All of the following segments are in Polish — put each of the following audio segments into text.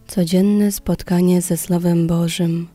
Codzienne spotkanie ze Słowem Bożym.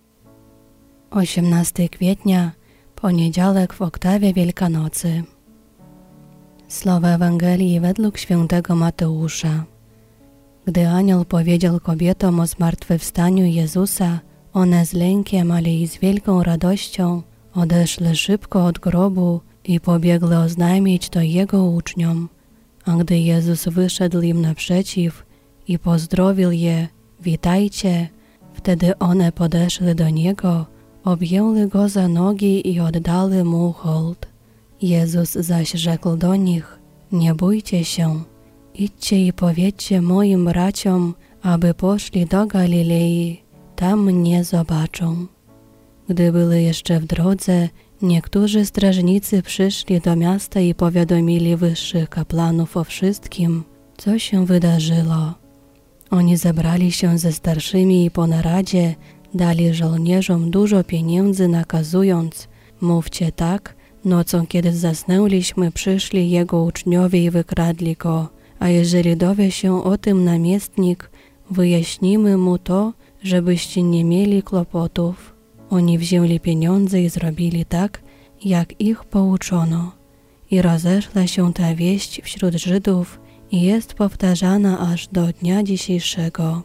18 kwietnia, poniedziałek w oktawie Wielkanocy. Słowa Ewangelii według świętego Mateusza. Gdy anioł powiedział kobietom o zmartwychwstaniu Jezusa, one z lękiem, ale i z wielką radością odeszły szybko od grobu i pobiegły oznajmić to Jego uczniom. A gdy Jezus wyszedł im naprzeciw i pozdrowił je: witajcie, wtedy one podeszły do Niego, objęły Go za nogi i oddały Mu hołd. Jezus zaś rzekł do nich: nie bójcie się, idźcie i powiedzcie moim braciom, aby poszli do Galilei, tam mnie zobaczą. Gdy byli jeszcze w drodze, niektórzy strażnicy przyszli do miasta i powiadomili wyższych kapłanów o wszystkim, co się wydarzyło. Oni zebrali się ze starszymi i po naradzie dali żołnierzom dużo pieniędzy, nakazując: mówcie tak, nocą kiedy zasnęliśmy, przyszli Jego uczniowie i wykradli Go, a jeżeli dowie się o tym namiestnik, wyjaśnimy Mu to, żebyście nie mieli kłopotów. Oni wzięli pieniądze i zrobili tak, jak ich pouczono. I rozeszła się ta wieść wśród Żydów i jest powtarzana aż do dnia dzisiejszego.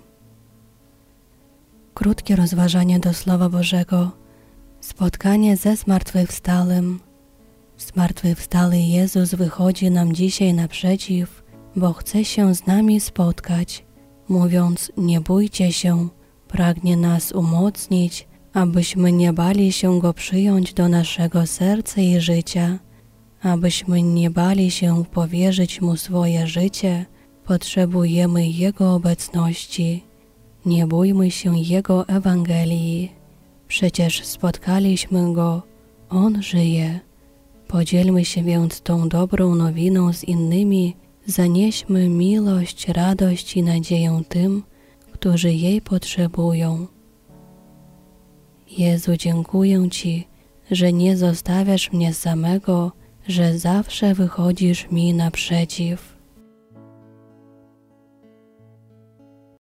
Krótkie rozważanie do Słowa Bożego. Spotkanie ze zmartwychwstałym. Zmartwychwstały Jezus wychodzi nam dzisiaj naprzeciw, bo chce się z nami spotkać. Mówiąc: nie bójcie się, pragnie nas umocnić, abyśmy nie bali się Go przyjąć do naszego serca i życia. Abyśmy nie bali się powierzyć Mu swoje życie, potrzebujemy Jego obecności. Nie bójmy się Jego Ewangelii. Przecież spotkaliśmy Go, On żyje. Podzielmy się więc tą dobrą nowiną z innymi, zanieśmy miłość, radość i nadzieję tym, którzy jej potrzebują. Jezu, dziękuję Ci, że nie zostawiasz mnie samego, że zawsze wychodzisz mi naprzeciw.